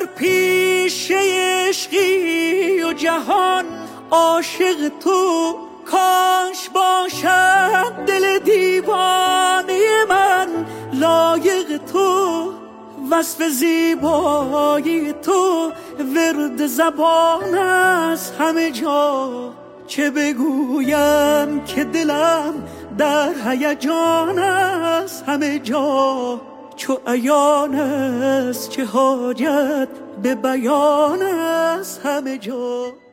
در پیش عشقی و جهان عاشق تو، کاش باشد دل دیوانه من لایق تو. وصف زیبایی تو ورد زبان از همه جا، چه بگویم که دلم در هیجان از همه جا. چو عیان است چه حاجت به بیان از همه جا.